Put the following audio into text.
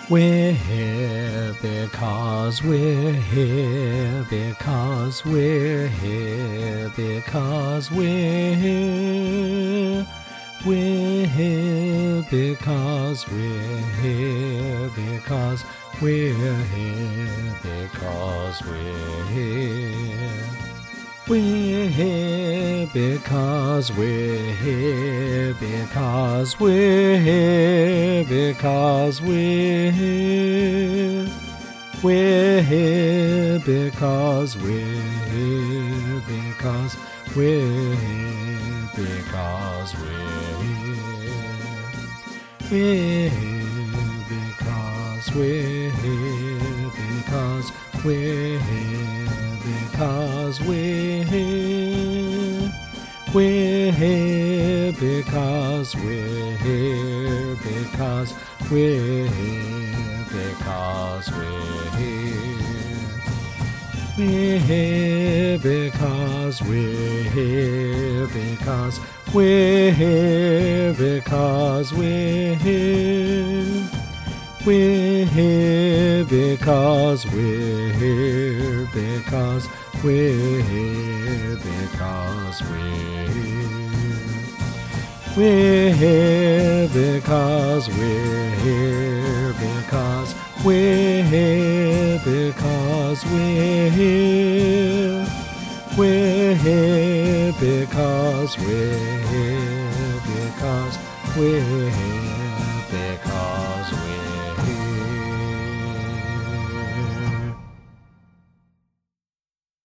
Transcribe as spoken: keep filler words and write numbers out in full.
We're here because we're here because we're here because we're here. We're here because we're here because we're here because we're here. We're here because we're here because we're here because we're here. We're here because we're here because we're here because we're here. We're here because we're here because we're here because we're here. We're here because we're here because we're here because we're here. We're here because we're here because we're here because we're here. We're here because we're here because we're here because we're here. We're here because we're here because we're here because we're here. We're here because we're here because we're here.